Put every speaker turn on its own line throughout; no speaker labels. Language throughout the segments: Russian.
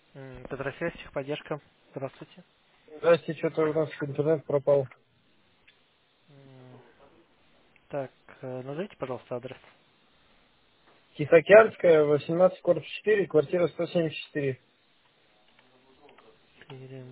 Петросвязь, техподдержка. Здравствуйте.
Здрасте, что-то у нас интернет пропал.
М, Так, назовите, пожалуйста, адрес.
Тихоокеанская, 18, корпус 4, квартира 174.
Или-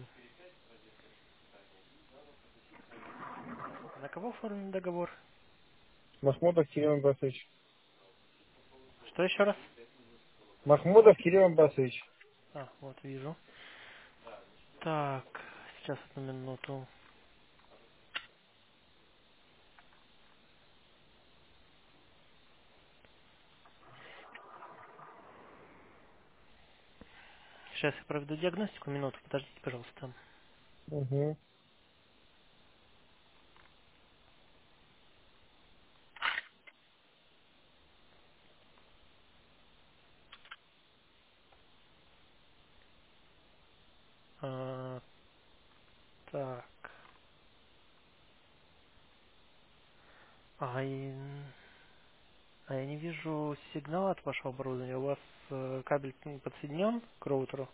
На кого оформлен договор?
Махмудов Кирилл Амбасович.
Что еще раз?
Махмудов Кирилл Амбасович.
Вот вижу. Так, сейчас одну минуту. Сейчас я проведу диагностику. Минуту, подождите, пожалуйста.
Угу.
А, так. А, и- я не вижу сигнала от вашего оборудования. У вас кабель подсоединен к роутеру?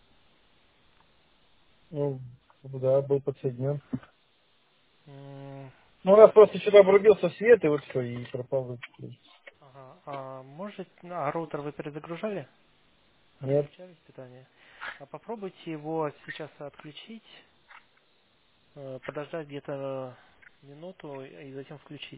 Ну, да, был подсоединен.
М,
Ну, у нас просто сюда обрубился свет, и вот все, и пропал.
Ага. Может, роутер вы перезагружали?
Нет.
Отключали питание? Попробуйте его сейчас отключить, подождать где-то минуту и затем включить.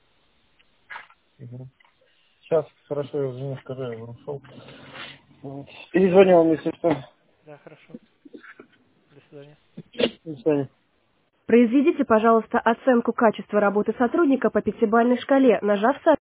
Угу. Сейчас, хорошо, я уже не скажу, я уже ушел. Перезвоню вам, если что.
Да, хорошо. До свидания.
До свидания.
Произведите, пожалуйста, оценку качества работы сотрудника по пятибалльной шкале, нажав